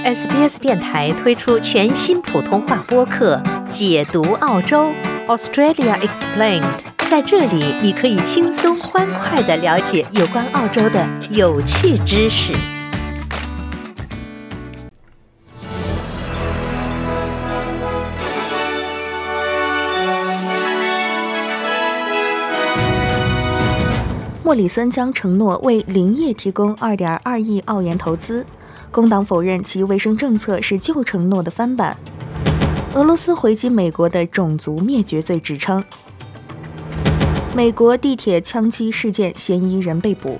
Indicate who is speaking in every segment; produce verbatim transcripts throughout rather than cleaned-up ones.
Speaker 1: S B S 电台推出全新普通话播客《解读澳洲 Australia Explained》，在这里你可以轻松欢快地了解有关澳洲的有趣知识。莫里森将承诺为林业提供 二点二亿澳元投资，工党否认其卫生政策是旧承诺的翻版。俄罗斯回击美国的种族灭绝罪指称。美国地铁枪击事件嫌疑人被捕。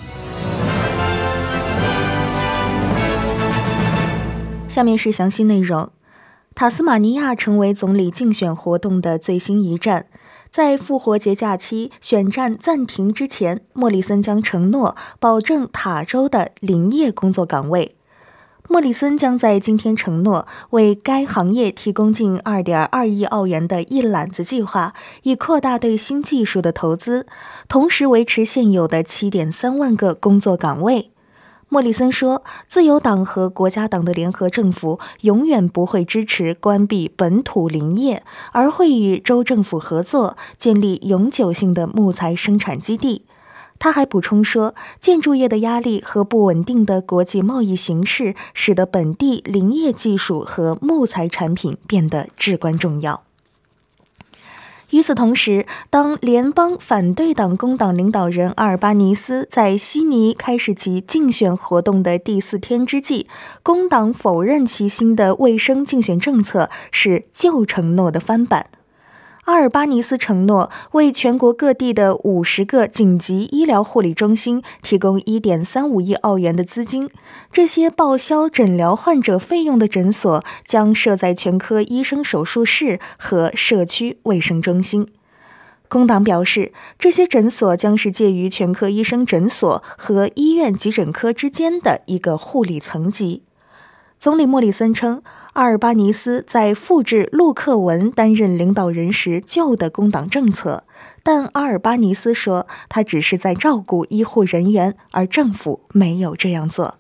Speaker 1: 下面是详细内容。塔斯马尼亚成为总理竞选活动的最新一站。在复活节假期选战暂停之前，莫里森将承诺保证塔州的林业工作岗位。莫里森将在今天承诺为该行业提供近 二点二亿澳元的一揽子计划，以扩大对新技术的投资，同时维持现有的 七点三万个工作岗位。莫里森说，自由党和国家党的联合政府永远不会支持关闭本土林业，而会与州政府合作，建立永久性的木材生产基地。他还补充说，建筑业的压力和不稳定的国际贸易形势使得本地林业技术和木材产品变得至关重要。与此同时，当联邦反对党工党领导人阿尔巴尼斯在悉尼开始其竞选活动的第四天之际，工党否认其新的卫生竞选政策是旧承诺的翻版。阿尔巴尼斯承诺为全国各地的五十个紧急医疗护理中心提供 一点三五亿澳元的资金，这些报销诊疗患者费用的诊所将设在全科医生手术室和社区卫生中心。工党表示，这些诊所将是介于全科医生诊所和医院急诊科之间的一个护理层级。总理莫里森称，阿尔巴尼斯在复制陆克文担任领导人时旧的工党政策，但阿尔巴尼斯说，他只是在照顾医护人员，而政府没有这样做。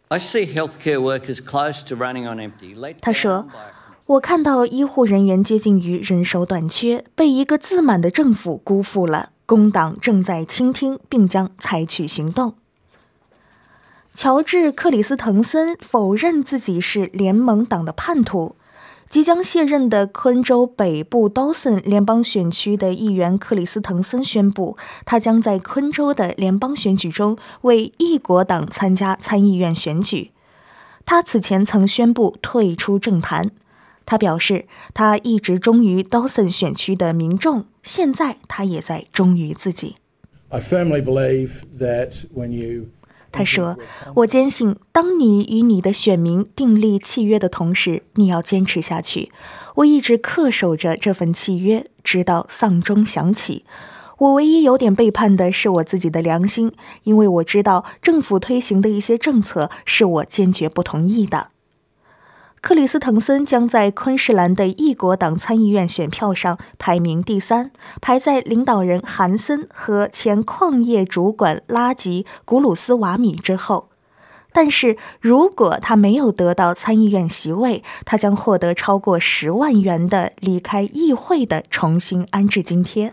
Speaker 1: 他说，我看到医护人员接近于人手短缺，被一个自满的政府辜负了。工党正在倾听，并将采取行动。乔治·克里斯滕森否认自己是联盟党的叛徒。即将卸任的昆州北部 Dawson 联邦选区的议员克里斯滕森宣布，他将在昆州的联邦选举中为异国党参加参议院选举。他此前曾宣布退出政坛。他表示，他一直忠于 Dawson 选区的民众，现在他也在忠于自己。
Speaker 2: I firmly believe that when you
Speaker 1: 他说，我坚信当你与你的选民订立契约的同时，你要坚持下去。我一直恪守着这份契约，直到丧钟响起。我唯一有点背叛的是我自己的良心，因为我知道政府推行的一些政策是我坚决不同意的。克里斯滕森将在昆士兰的异国党参议院选票上排名第三，排在领导人韩森和前矿业主管拉吉·古鲁斯瓦米之后。但是如果他没有得到参议院席位，他将获得超过十万元的离开议会的重新安置津贴。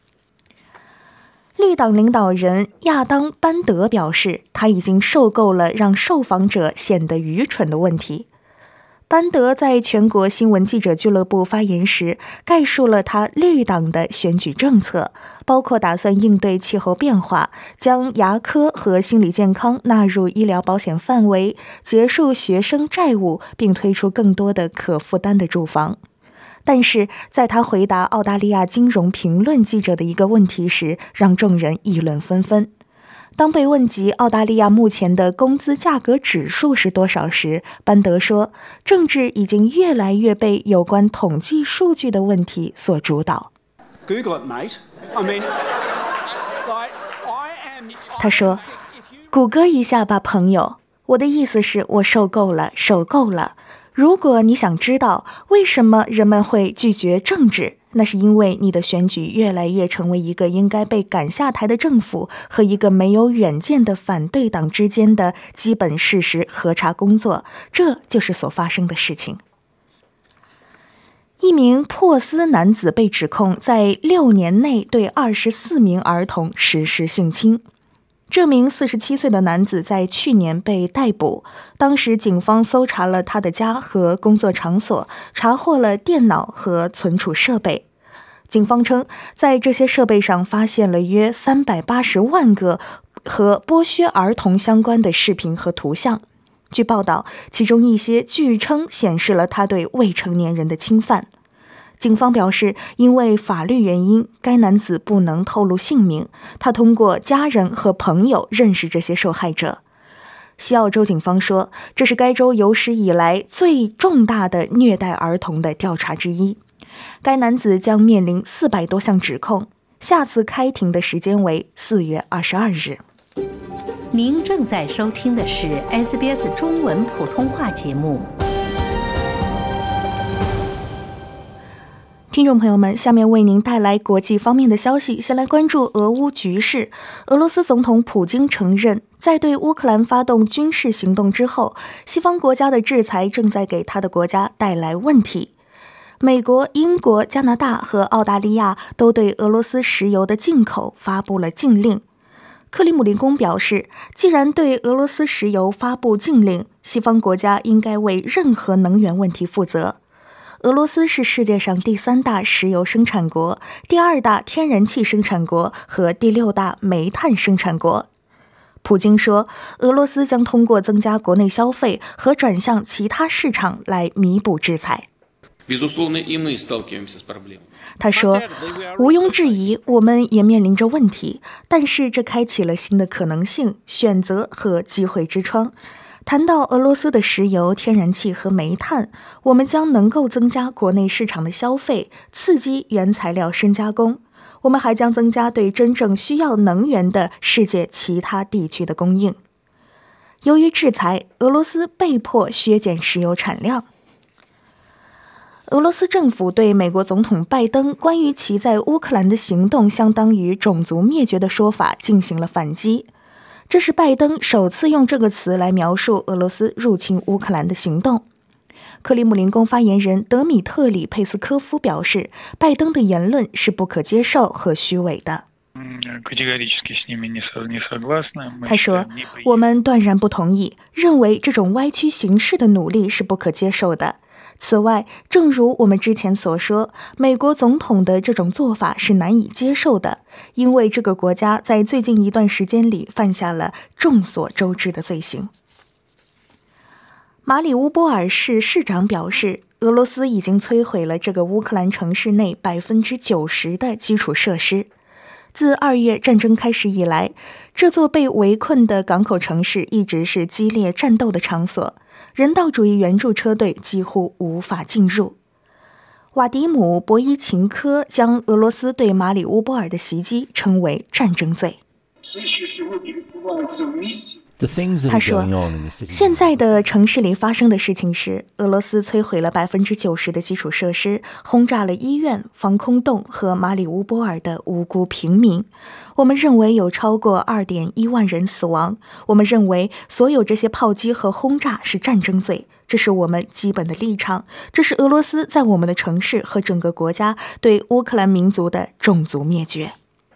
Speaker 1: 绿党领导人亚当·班德表示，他已经受够了让受访者显得愚蠢的问题。班德在全国新闻记者俱乐部发言时，概述了他绿党的选举政策，包括打算应对气候变化，将牙科和心理健康纳入医疗保险范围，结束学生债务，并推出更多的可负担的住房。但是在他回答澳大利亚金融评论记者的一个问题时，让众人议论纷纷。当被问及澳大利亚目前的工资价格指数是多少时，班德说，政治已经越来越被有关统计数据的问题所主导。
Speaker 3: Google it, mate. I mean, like, I am...
Speaker 1: 他说，谷歌一下吧，朋友。我的意思是，我受够了，受够了。如果你想知道为什么人们会拒绝政治， 那是因为你的选举越来越成为一个应该被赶下台的政府和一个没有远见的反对党之间的基本事实核查工作，这就是所发生的事情。一名珀斯男子被指控在六年内对二十四名儿童实施性侵。这名四十七岁的男子在去年被逮捕，当时警方搜查了他的家和工作场所，查获了电脑和存储设备。警方称，在这些设备上发现了约三百八十万个和剥削儿童相关的视频和图像。据报道，其中一些据称显示了他对未成年人的侵犯。警方表示，因为法律原因，该男子不能透露姓名，他通过家人和朋友认识这些受害者。西澳州警方说，这是该州有史以来最重大的虐待儿童的调查之一。该男子将面临四百多项指控，下次开庭的时间为四月二十二日。
Speaker 4: 您正在收听的是 S B S 中文普通话节目。
Speaker 1: 听众朋友们，下面为您带来国际方面的消息。先来关注俄乌局势。俄罗斯总统普京承认，在对乌克兰发动军事行动之后，西方国家的制裁正在给他的国家带来问题。美国、英国、加拿大和澳大利亚都对俄罗斯石油的进口发布了禁令。克里姆林宫表示，既然对俄罗斯石油发布禁令，西方国家应该为任何能源问题负责。俄罗斯是世界上第三大石油生产国、第二大天然气生产国和第六大煤炭生产国。普京说，俄罗斯将通过增加国内消费和转向其他市场来弥补制裁。他说，毋庸置疑，我们也面临着问题，但是这开启了新的可能性、选择和机会之窗。谈到俄罗斯的石油、天然气和煤炭，我们将能够增加国内市场的消费，刺激原材料深加工。我们还将增加对真正需要能源的世界其他地区的供应。由于制裁，俄罗斯被迫削减石油产量。俄罗斯政府对美国总统拜登关于其在乌克兰的行动相当于种族灭绝的说法进行了反击。这是拜登首次用这个词来描述俄罗斯入侵乌克兰的行动。克里姆林宫发言人德米特里·佩斯科夫表示，拜登的言论是不可接受和虚伪的。他说，我们断然不同意，认为这种歪曲形势的努力是不可接受的。此外，正如我们之前所说，美国总统的这种做法是难以接受的，因为这个国家在最近一段时间里犯下了众所周知的罪行。马里乌波尔市市长表示，俄罗斯已经摧毁了这个乌克兰城市内 百分之九十 的基础设施。自二月战争开始以来，这座被围困的港口城市一直是激烈战斗的场所，人道主义援助车队几乎无法进入。瓦迪姆·博伊琴科将俄罗斯对马里乌波尔的袭击称为战争罪。他说，现在的城市里发生的事情是，俄罗斯摧毁了 百分之九十 的基础设施，轰炸了医院、防空洞和马里乌波尔的无辜平民。我们认为有超过 二点一万人死亡。我们认为所有这些炮击和轰炸是战争罪，这是我们基本的立场。这是俄罗斯在我们的城市和整个国家对乌克兰民族的种族灭绝。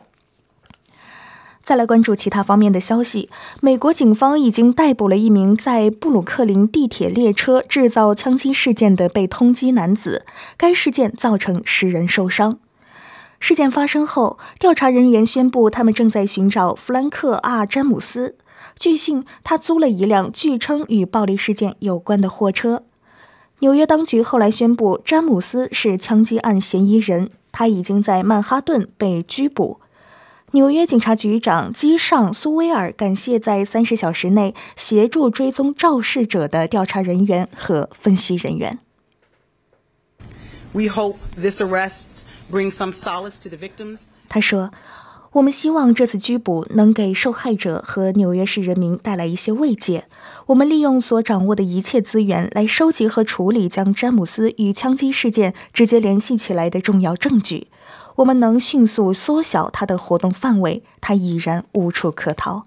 Speaker 1: 再来关注其他方面的消息，美国警方已经逮捕了一名在布鲁克林地铁列车制造枪击事件的被通缉男子，该事件造成十人受伤。事件发生后，调查人员宣布他们正在寻找弗兰克·阿·詹姆斯。据信，他租了一辆据称与暴力事件有关的货车。纽约当局后来宣布，詹姆斯是枪击案嫌疑人，他已经在曼哈顿被拘捕。纽约警察局长基尚·苏威尔感谢在三十小时内协助追踪肇事者的调查人员和分析人员。
Speaker 5: We hope this arrest brings some solace to the victims.
Speaker 1: 他说， 我们希望这次拘捕能给受害者和纽约市人民带来一些慰藉。我们利用所掌握的一切资源来收集和处理将詹姆斯与枪击事件直接联系起来的重要证据。我们能迅速缩小他的活动范围，他已然无处可逃。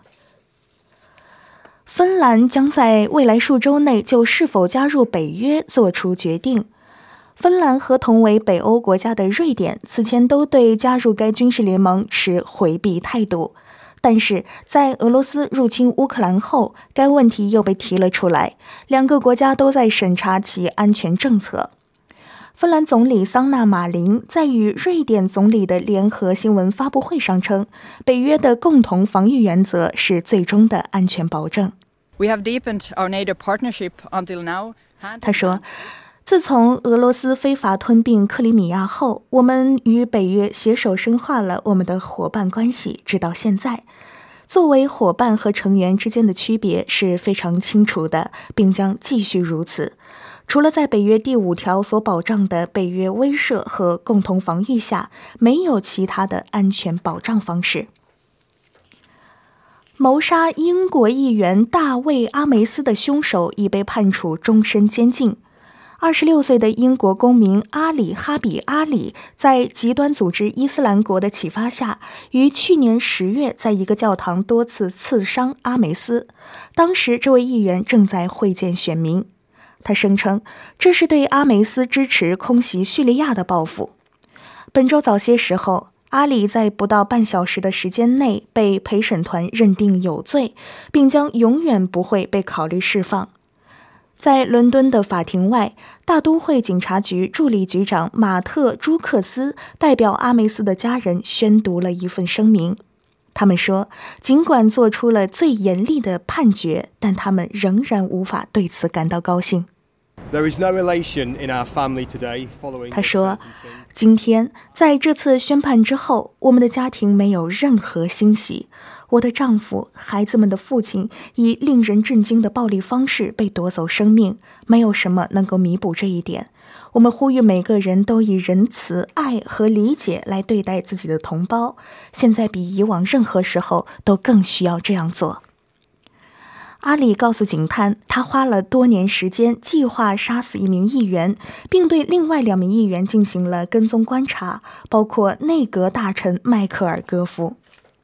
Speaker 1: 芬兰将在未来数周内就是否加入北约做出决定。芬兰和同为北欧国家的瑞典此前都对加入该军事联盟持回避态度，但是在俄罗斯入侵乌克兰后，该问题又被提了出来，两个国家都在审查其安全政策。芬兰总理桑纳马林在与瑞典总理的联合新闻发布会上称，北约的共同防御原则是最终的安全保证。
Speaker 5: We have deepened our NATO partnership until now.
Speaker 1: 他说，自从俄罗斯非法吞并克里米亚后，我们与北约携手深化了我们的伙伴关系，直到现在。作为伙伴和成员之间的区别是非常清楚的，并将继续如此。除了在北约第五条所保障的北约威慑和共同防御下，没有其他的安全保障方式。谋杀英国议员大卫·阿梅斯的凶手已被判处终身监禁。二十六岁的英国公民阿里·哈比·阿里在极端组织伊斯兰国的启发下，于去年十月在一个教堂多次刺伤阿梅斯。当时这位议员正在会见选民。他声称这是对阿梅斯支持空袭叙利亚的报复。本周早些时候，阿里在不到半小时的时间内被陪审团认定有罪，并将永远不会被考虑释放。在伦敦的法庭外，大都会警察局助理局长马特·朱克斯代表阿梅斯的家人宣读了一份声明。他们说，尽管做出了最严厉的判决，但他们仍然无法对此感到高兴。他说，今天在这次宣判之后，我们的家庭没有任何欣喜。我的丈夫、孩子们的父亲以令人震惊的暴力方式被夺走生命，没有什么能够弥补这一点。我们呼吁每个人都以仁慈、爱和理解来对待自己的同胞，现在比以往任何时候都更需要这样做。阿里告诉警探，他花了多年时间计划杀死一名议员，并对另外两名议员进行了跟踪观察，包括内阁大臣迈克尔·戈夫。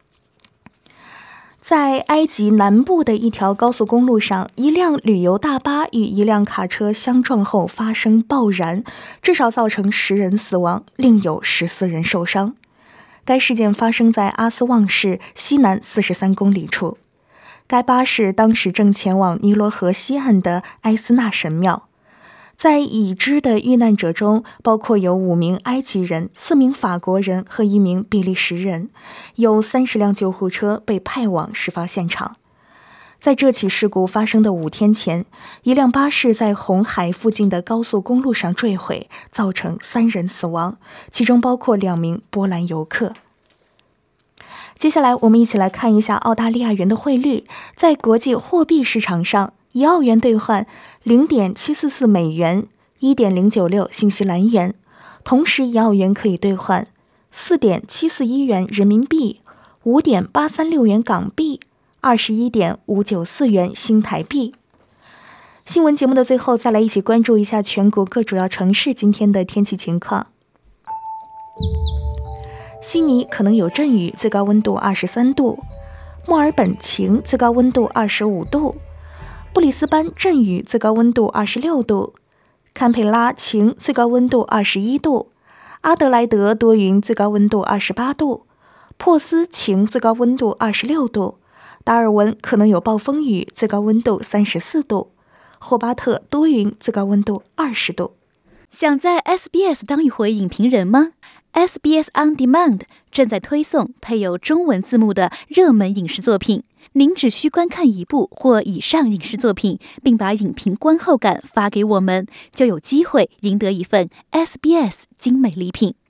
Speaker 1: 在埃及南部的一条高速公路上，一辆旅游大巴与一辆卡车相撞后发生爆燃，至少造成十人死亡，另有十四人受伤。该事件发生在阿斯旺市西南四十三公里处。该巴士当时正前往尼罗河西岸的埃斯纳神庙。在已知的遇难者中，包括有五名埃及人、四名法国人和一名比利时人，有三十辆救护车被派往事发现场。在这起事故发生的五天前，一辆巴士在红海附近的高速公路上坠毁，造成三人死亡，其中包括两名波兰游客。接下来我们一起来看一下澳大利亚元的汇率。在国际货币市场上，一澳元兑换 零点七四四 美元， 一点零九六 新西兰元。同时一澳元可以兑换 四点七四一 元人民币， 五点八三六 元港币， 二十一点五九四 元新台币。新闻节目的最后，再来一起关注一下全国各主要城市今天的天气情况。悉尼可能有阵雨，最高温度二十三度；墨尔本晴，最高温度二十五度；布里斯班阵雨，最高温度二十六度；堪培拉晴，最高温度二十一度；阿德莱德多云，最高温度二十八度；珀斯晴，最高温度二十六度；达尔文可能有暴风雨，最高温度三十四度；霍巴特多云，最高温度二十度。
Speaker 6: 想在 S B S 当一回影评人吗？ S B S On Demand 正在推送配有中文字幕的热门影视作品，您只需观看一部或以上影视作品，并把影评观后感发给我们，就有机会赢得一份 S B S 精美礼品。